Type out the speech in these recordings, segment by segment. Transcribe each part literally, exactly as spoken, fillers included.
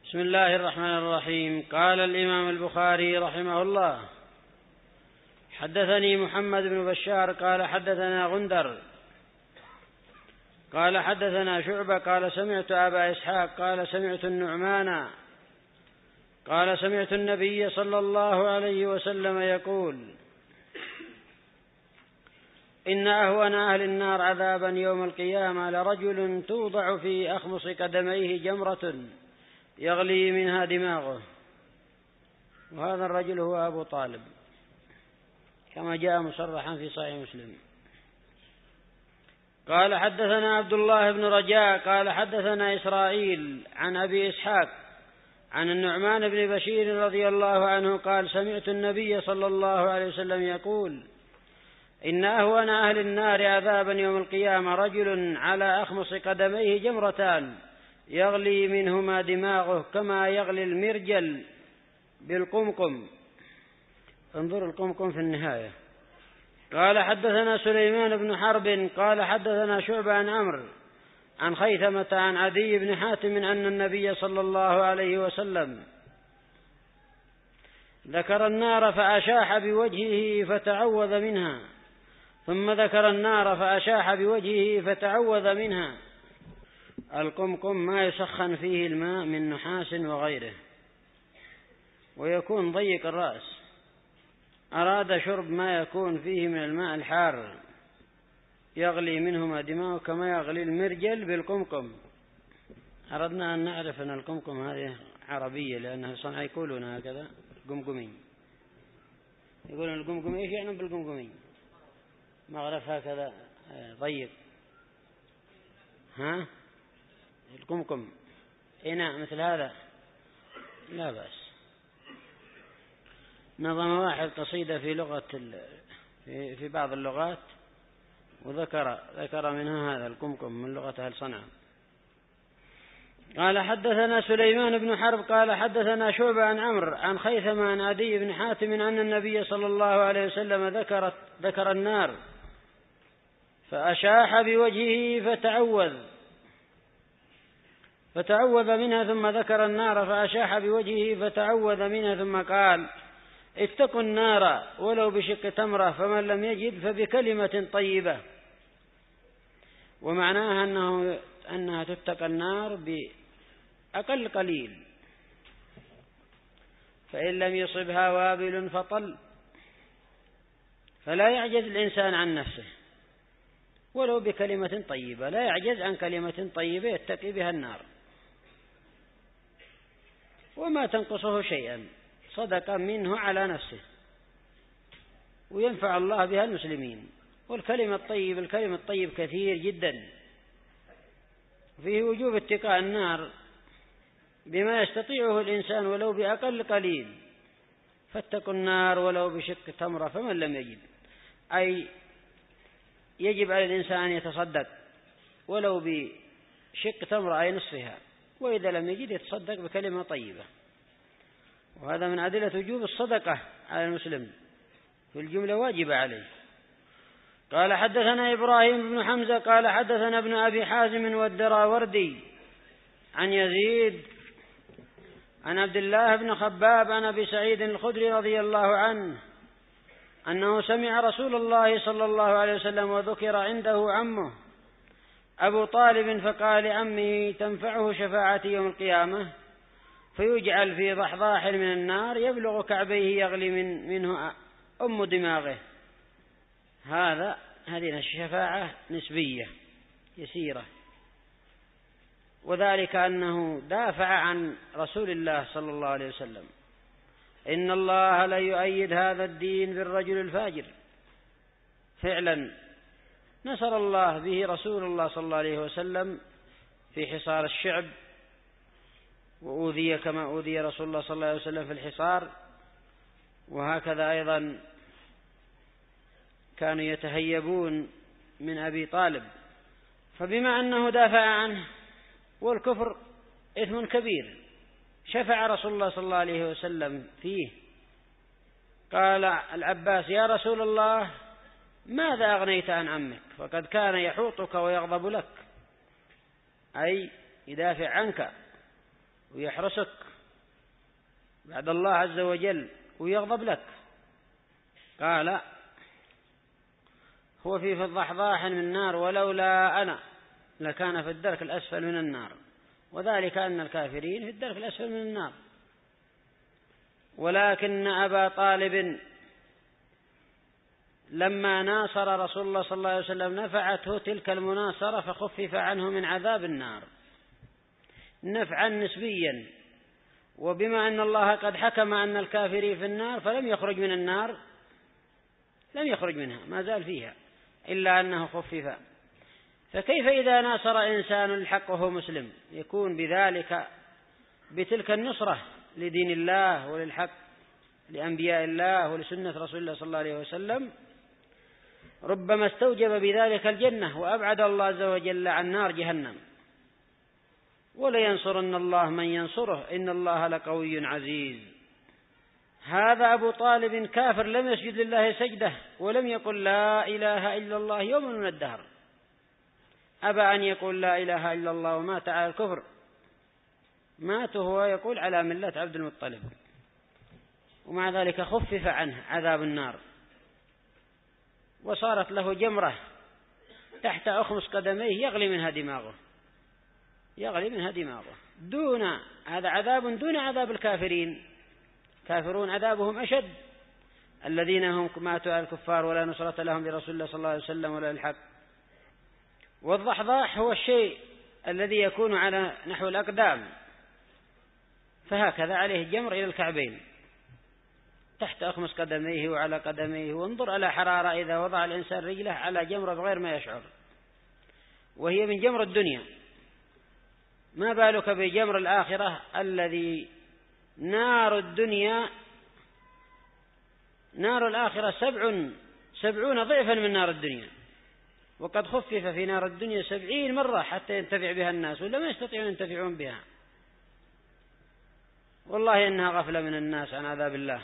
بسم الله الرحمن الرحيم. قال الإمام البخاري رحمه الله: حدثني محمد بن بشار قال حدثنا غندر قال حدثنا شعبة قال سمعت أبا إسحاق قال سمعت النعمان قال سمعت النبي صلى الله عليه وسلم يقول: إن أهون أهل النار عذابا يوم القيامة لرجل توضع في أخمص قدميه جمرة يغلي منها دماغه. وهذا الرجل هو أبو طالب كما جاء مصرحا في صحيح مسلم. قال حدثنا عبد الله بن رجاء قال حدثنا إسرائيل عن أبي إسحاق عن النعمان بن بشير رضي الله عنه قال: سمعت النبي صلى الله عليه وسلم يقول: إن أهون أهل النار عذابا يوم القيامة رجل على أخمص قدميه جمرتان يغلي منهما دماغه كما يغلي المرجل بالقمقم. انظر القمقم في النهاية. قال حدثنا سليمان بن حرب قال حدثنا شعبة عن عمرو عن خيثمة عن عدي بن حاتم أن النبي صلى الله عليه وسلم ذكر النار فأشاح بوجهه فتعوذ منها، ثم ذكر النار فأشاح بوجهه فتعوذ منها. القمقم ما يسخن فيه الماء من نحاس وغيره ويكون ضيق الرأس، أراد شرب ما يكون فيه من الماء الحار يغلي منهما دماغه كما يغلي المرجل بالقمقم. أردنا أن نعرف أن القمقم هذه عربية لأنها صنع يقولون هكذا قمقمي، يقولون القمقمي. إيش يعني بالقمقمي؟ مغرف هكذا ضيق، ها القمقم إناء مثل هذا لا بأس. نظم واحد قصيدة في لغة في, في بعض اللغات وذكر ذكر منها هذا القمقم من لغة أهل صنعاء. قال حدثنا سليمان بن حرب قال حدثنا شعبة عن عمرو عن خيثمة عن عدي بن حاتم أن النبي صلى الله عليه وسلم ذكر ذكر النار فأشاح بوجهه فتعوذ فتعوذ منها، ثم ذكر النار فأشاح بوجهه فتعوذ منها، ثم قال: اتقوا النار ولو بشق تمرة، فمن لم يجد فبكلمة طيبة. ومعناها أنه أنها تتقى النار بأقل قليل، فإن لم يصبها وابل فطل، فلا يعجز الإنسان عن نفسه ولو بكلمة طيبة، لا يعجز عن كلمة طيبة يتقي بها النار وما تنقصه شيئا، صدقة منه على نفسه وينفع الله بها المسلمين. والكلمة الطيب الكلمة الطيب كثير جدا، فيه وجوب اتقاء النار بما يستطيعه الإنسان ولو بأقل قليل. فاتقوا النار ولو بشق تمرة فمن لم يجد، أي يجب على الإنسان أن يتصدق ولو بشق تمرة أي نصفها، وإذا لم يجد يتصدق بكلمة طيبة. وهذا من أدلة وجوب الصدقة على المسلم، في الجملة واجب عليه. قال حدثنا إبراهيم بن حمزة قال حدثنا ابن أبي حازم والدراوردي عن يزيد عن عبد الله بن خباب عن أبي سعيد الخدري رضي الله عنه أنه سمع رسول الله صلى الله عليه وسلم وذكر عنده عمه أبو طالب فقال لعمه: تنفعه شفاعتي يوم القيامة؟ فيجعل في ضحضاح من النار يبلغ كعبيه يغلي من منه أم دماغه. هذا هذه الشفاعة نسبية يسيرة، وذلك أنه دافع عن رسول الله صلى الله عليه وسلم. إن الله لا يؤيد هذا الدين بالرجل الفاجر. فعلا نصر الله به رسول الله صلى الله عليه وسلم في حصار الشعب، وأوذي كما أوذي رسول الله صلى الله عليه وسلم في الحصار، وهكذا أيضا كانوا يتهيبون من أبي طالب. فبما أنه دافع عنه، والكفر إثم كبير، شفع رسول الله صلى الله عليه وسلم فيه. قال العباس: يا رسول الله، ماذا أغنيت عن عمك؟ فقد كان يحوطك ويغضب لك، أي يدافع عنك. ويحرسك بعد الله عز وجل ويغضب لك. قال هو في الضحضاح من النار ولولا أنا لكان في الدرك الأسفل من النار، وذلك أن الكافرين في الدرك الأسفل من النار. ولكن أبا طالب لما ناصر رسول الله صلى الله عليه وسلم نفعته تلك المناصرة فخفف عنه من عذاب النار نفعا نسبيا، وبما أن الله قد حكم أن الكافرين في النار فلم يخرج من النار، لم يخرج منها، ما زال فيها، إلا أنه خفف. فكيف إذا ناصر إنسان الحق وهو مسلم يكون بذلك بتلك النصرة لدين الله وللحق لأنبياء الله ولسنة رسول الله صلى الله عليه وسلم؟ ربما استوجب بذلك الجنة وأبعد الله عز وجل عن نار جهنم. ولينصرن الله من ينصره إن الله لقوي عزيز. هذا أبو طالب كافر لم يسجد لله سجدة ولم يقل لا إله إلا الله يوم من الدهر، أبى أن يقول لا إله إلا الله ومات على الكفر، مات وهو يقول على ملة عبد المطلب، ومع ذلك خفف عنه عذاب النار وصارت له جمرة تحت أخمص قدميه يغلي منها دماغه يغلي منها دماغه دون هذا عذاب دون عذاب الكافرين. كافرون عذابهم أشد، الذين هم ماتوا على الكفار ولا نصرة لهم لرسول الله صلى الله عليه وسلم ولا الحق. والضحضاح هو الشيء الذي يكون على نحو الأقدام، فهكذا عليه الجمر إلى الكعبين تحت أخمص قدميه وعلى قدميه. وانظر على حرارة إذا وضع الإنسان رجله على جمرة بغير ما يشعر، وهي من جمر الدنيا، ما بالك بجمر الآخرة الذي نار الدنيا نار الآخرة سبع سبعون ضعفا من نار الدنيا، وقد خفف في نار الدنيا سبعين مرة حتى ينتفع بها الناس ولا ما يستطيعون ينتفعون بها. والله إنها غفلة من الناس عن عذاب الله.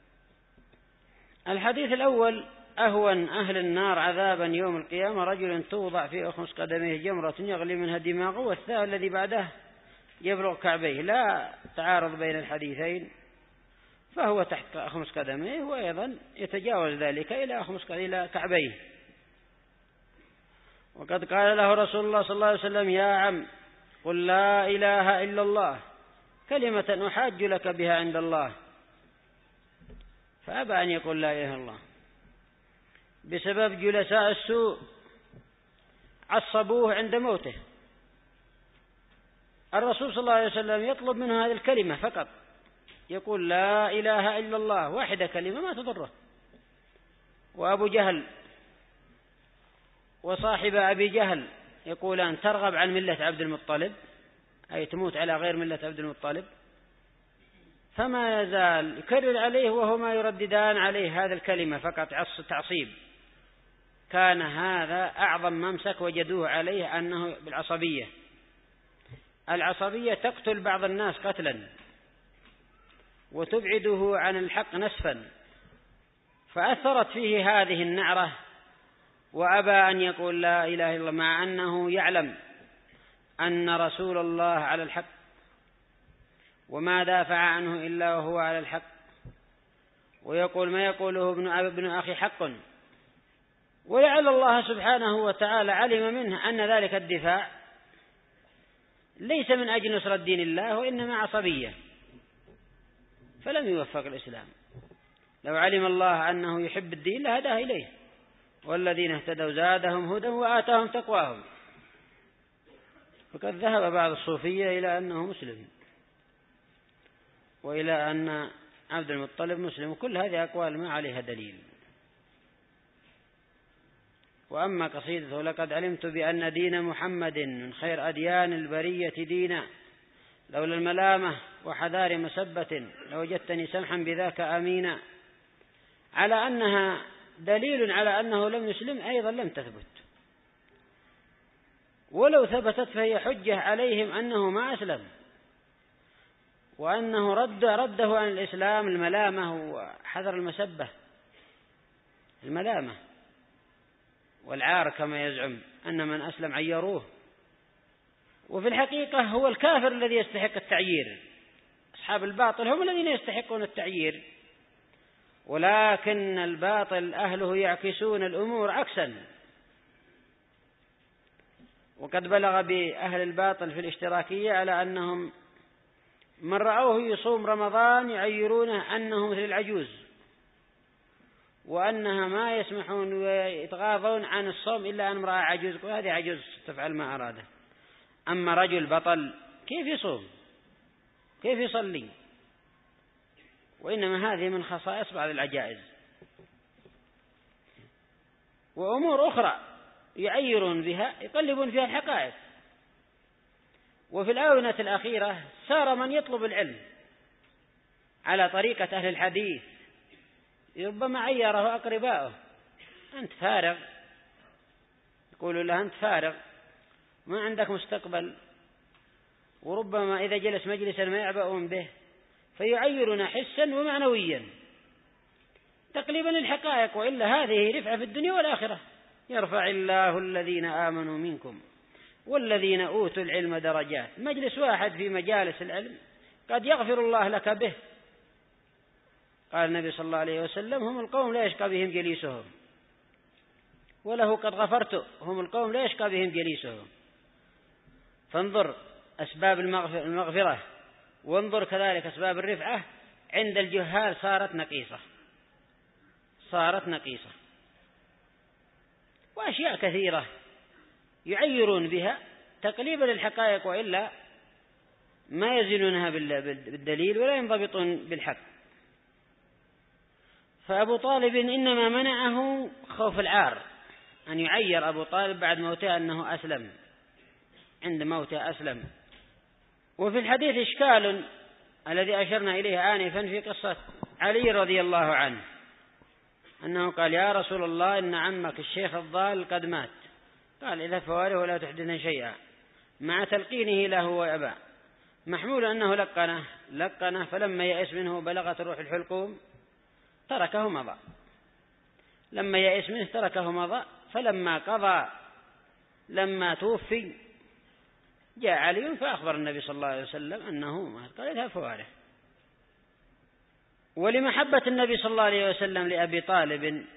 الحديث الأول: أهون أهل النار عذابا يوم القيامة رجل توضع في أخمص قدميه جمرة يغلي منها دماغه، والثاني الذي بعده يبلغ كعبيه. لا تعارض بين الحديثين، فهو تحت أخمص قدميه وأيضا يتجاوز ذلك إلى أخمص إلى كعبيه. وقد قال له رسول الله صلى الله عليه وسلم: يا عم قل لا إله إلا الله كلمة أحاج لك بها عند الله، فأبى أن يقول لا إله إلا الله بسبب جلساء السوء عصبوه عند موته. الرسول صلى الله عليه وسلم يطلب منه هذه الكلمة فقط، يقول لا إله إلا الله، واحدة كلمة ما تضره. وأبو جهل وصاحب أبي جهل يقولان: ترغب عن ملة عبد المطلب، أي تموت على غير ملة عبد المطلب. فما يزال يكرر عليه وهما يرددان عليه هذا الكلمة فقط تعصيب. كان هذا أعظم ممسك وجدوه عليه أنه بالعصبية. العصبية تقتل بعض الناس قتلا وتبعده عن الحق نسفا، فأثرت فيه هذه النعرة وأبى أن يقول لا إله إلا الله، مع أنه يعلم أن رسول الله على الحق وما دافع عنه إلا وهو على الحق، ويقول ما يقوله ابن ابن أخي حق. ولعل الله سبحانه وتعالى علم منه أن ذلك الدفاع ليس من أجل نصرة دين الله وإنما عصبية، فلم يوفق الإسلام. لو علم الله أنه يحب الدين لهداه إليه، والذين اهتدوا زادهم هدى وآتاهم تقواهم. فقد ذهب بعض الصوفية إلى أنه مسلم وإلى أن عبد المطلب مسلم، وكل هذه أقوال ما عليها دليل. وأما قصيدته: لقد علمت بأن دين محمد من خير أديان البرية دينا، لولا الملامة وحذار مسبة لوجدتني سمحا بذاك أمينا، على أنها دليل على أنه لم يسلم أيضا لم تثبت، ولو ثبتت فهي حجة عليهم أنه ما أسلم، وأنه رد رده عن الإسلام الملامة وحذر المسبة. الملامة والعار كما يزعم أن من أسلم عيروه، وفي الحقيقة هو الكافر الذي يستحق التعيير، أصحاب الباطل هم الذين يستحقون التعيير، ولكن الباطل أهله يعكسون الأمور عكسا. وقد بلغ بأهل الباطل في الاشتراكية على أنهم من رأوه يصوم رمضان يعيرونه أنه مثل العجوز، وأنها ما يسمحون ويتغاضون عن الصوم إلا أن امرأة عجوز، وهذه عجوز تفعل ما أراده. أما رجل بطل كيف يصوم كيف يصلي؟ وإنما هذه من خصائص بعض العجائز. وأمور أخرى يعيرون بها يقلبون فيها الحقائق. وفي الآونة الأخيرة صار من يطلب العلم على طريقة أهل الحديث ربما عيره أقرباؤه، أنت فارغ، يقولوا له أنت فارغ ما عندك مستقبل، وربما إذا جلس مجلسا ما يعبؤون به، فيعيرنا حسا ومعنويا تقليبا الحقائق. وإلا هذه رفعة في الدنيا والآخرة. يرفع الله الذين آمنوا منكم والذين أوتوا العلم درجات. مجلس واحد في مجالس العلم قد يغفر الله لك به. قال النبي صلى الله عليه وسلم هم القوم لا يشقى بهم جليسهم، وله قد غفرت هم القوم لا يشقى بهم جليسهم. فانظر أسباب المغفرة، وانظر كذلك أسباب الرفعة عند الجهال صارت نقيصة صارت نقيصة وأشياء كثيرة يعيرون بها تقليبا للحقائق، وإلا ما يزنونها بالدليل ولا ينضبطون بالحق. فأبو طالب إنما منعه خوف العار، أن يعير أبو طالب بعد موته أنه أسلم، عند موته أسلم. وفي الحديث إشكال الذي أشرنا إليه آنفا في قصة علي رضي الله عنه، أنه قال يا رسول الله إن عمك الشيخ الضال قد مات. قال إذا فواره ولا تحدثن شيئا، مع تلقينه له وأبى، محمول أنه لقنه لقنه فلما يأس منه بلغت روح الحلقوم تركه مضى. لما يأس منه تركه مضى. فلما قضى لما توفي جاء علي فأخبر النبي صلى الله عليه وسلم أنه مات. قال إذا فواره. ولمحبة النبي صلى الله عليه وسلم لأبي طالب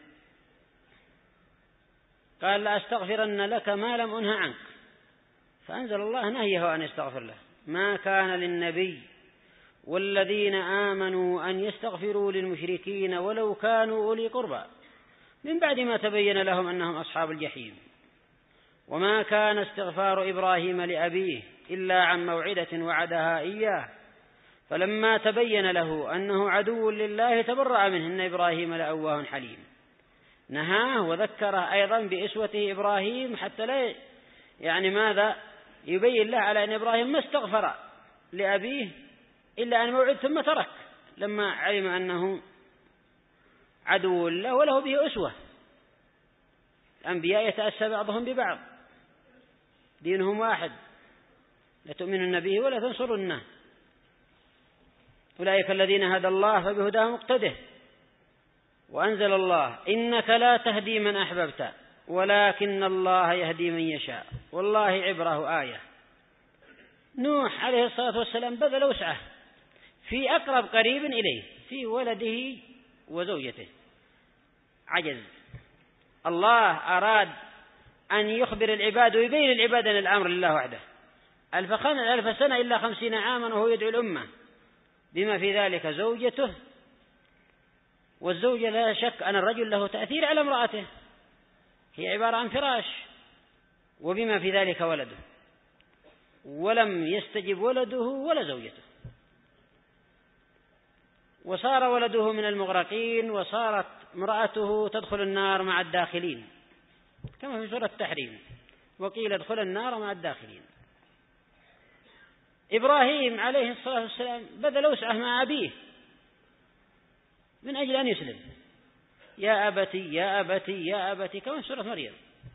قال لأستغفرن لك ما لم أنه عنك، فأنزل الله نهيه أن يستغفر له. ما كان للنبي والذين آمنوا أن يستغفروا للمشركين ولو كانوا أولي قربى من بعد ما تبين لهم أنهم أصحاب الجحيم. وما كان استغفار إبراهيم لأبيه إلا عن موعدة وعدها إياه، فلما تبين له أنه عدو لله تبرأ منه إن إبراهيم لأواه حليم. نهاه وذكره أيضا بإسوته إبراهيم حتى لا يعني ماذا يبين له على أن إبراهيم ما استغفر لأبيه إلا عن موعد ثم ترك لما علم أنه عدو له وله به أسوة. الأنبياء يتأسى بعضهم ببعض، دينهم واحد، لا تؤمنون به ولا تنصرونه. أولئك الذين هدى الله فبهداه مقتده. وأنزل الله إنك لا تهدي من أحببت ولكن الله يهدي من يشاء والله عبره آية. نوح عليه الصلاة والسلام بذل وسعه في أقرب قريب إليه في ولده وزوجته، عجز. الله أراد أن يخبر العباد ويبين العباد أن الأمر لله وحده. ألف, ألف سنة إلا خمسين عاما وهو يدعو الأمة، بما في ذلك زوجته. والزوجة لا شك أن الرجل له تأثير على امرأته، هي عبارة عن فراش، وبما في ذلك ولده، ولم يستجب ولده ولا زوجته، وصار ولده من المغرقين، وصارت امرأته تدخل النار مع الداخلين كما في سورة التحريم وقيل ادخل النار مع الداخلين. إبراهيم عليه الصلاة والسلام بذل وسعه مع أبيه من أجل أن يسلم، يا أبتي يا أبتي يا أبتي كما في سورة مريم،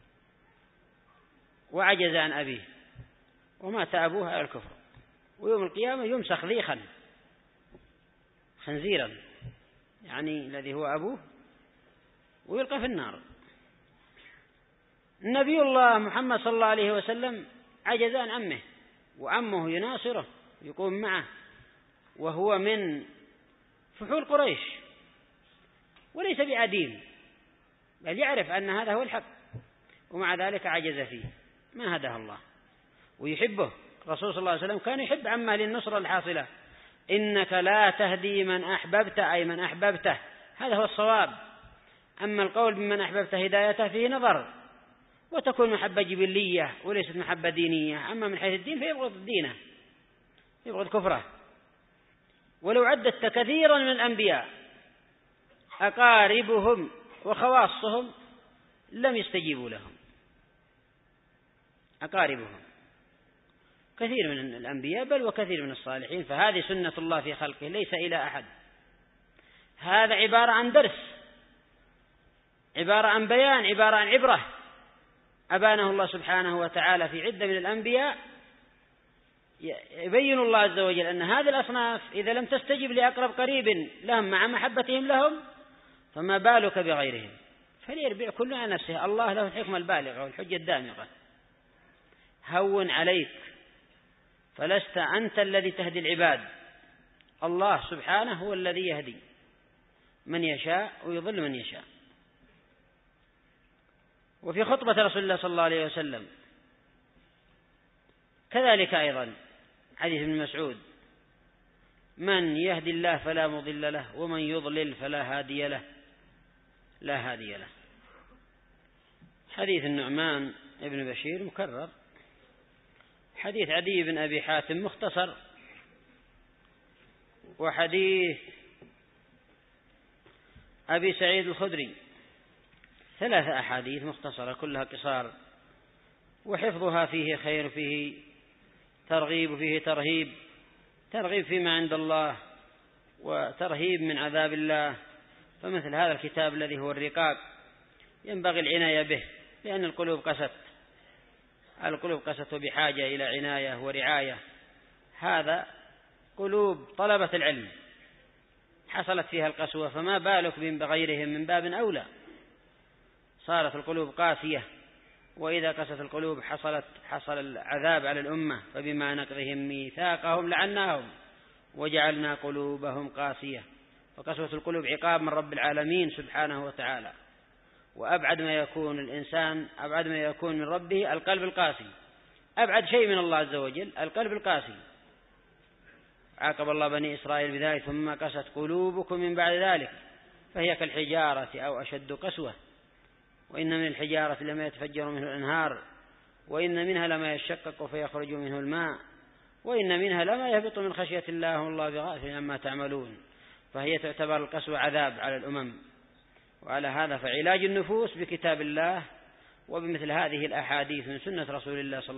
وعجز عن أبيه ومات أبوه على الكفر، ويوم القيامة يمسخ ذيخا خنزيرا يعني الذي هو أبوه ويلقى في النار. نبي الله محمد صلى الله عليه وسلم عجز عن عمه وعمه يناصره يقوم معه، وهو من فحول قريش وليس بعديل، بل يعرف أن هذا هو الحق، ومع ذلك عجز فيه، ما هداه الله. ويحبه الرسول صلى الله عليه وسلم، كان يحب عمه للنصرة الحاصلة. إنك لا تهدي من أحببت، أي من أحببته، هذا هو الصواب. أما القول بمن أحببت هدايته فيه نظر، وتكون محبة جبلية وليست محبة دينية. أما من حيث الدين فيبغض دينه، يبغض كفره. ولو عددت كثيرا من الأنبياء أقاربهم وخواصهم لم يستجيبوا لهم. أقاربهم كثير من الأنبياء بل وكثير من الصالحين، فهذه سنة الله في خلقه، ليس إلى أحد. هذا عبارة عن درس، عبارة عن بيان، عبارة عن عبرة أبانه الله سبحانه وتعالى في عدة من الأنبياء. يبين الله عز وجل أن هذه الأصناف إذا لم تستجب لأقرب قريب لهم مع محبتهم لهم، فما بالك بغيرهم. فليربع كل على نفسه، الله له الحكمة البالغة والحجة الدامغة. هون عليك، فلست أنت الذي تهدي العباد، الله سبحانه هو الذي يهدي من يشاء ويضل من يشاء. وفي خطبة رسول الله صلى الله عليه وسلم كذلك أيضا حديث ابن مسعود: من يهدي الله فلا مضل له، ومن يضلل فلا هادي له، لا هادي له. حديث النعمان ابن بشير مكرر. حديث عدي بن أبي حاتم مختصر. وحديث أبي سعيد الخدري ثلاثة أحاديث مختصرة كلها قصار، وحفظها فيه خير، فيه ترغيب وفيه ترهيب، ترغيب فيما عند الله وترهيب من عذاب الله. فمثل هذا الكتاب الذي هو الرقاق ينبغي العناية به، لأن القلوب قست، القلوب قست بحاجة إلى عناية ورعاية. هذا قلوب طلبة العلم حصلت فيها القسوة، فما بالك بغيرهم من باب أولى. صارت القلوب قاسية، وإذا قست القلوب حصلت حصل العذاب على الأمة. فبما نقضهم ميثاقهم لعناهم وجعلنا قلوبهم قاسية. فقسوة القلوب عقاب من رب العالمين سبحانه وتعالى، وأبعد ما يكون الإنسان، أبعد ما يكون من ربه القلب القاسي، أبعد شيء من الله عز وجل القلب القاسي. عاقب الله بني إسرائيل بذلك: ثم قست قلوبكم من بعد ذلك فهي كالحجارة أو أشد قسوة، وإن من الحجارة لما يتفجر منه الأنهار، وإن منها لما يشقق فيخرج منه الماء، وإن منها لما يهبط من خشية الله والله بغافل عما تعملون. فهي تعتبر القسوة عذاب على الأمم. وعلى هذا فعلاج النفوس بكتاب الله وبمثل هذه الأحاديث من سنة رسول الله صلى الله عليه وسلم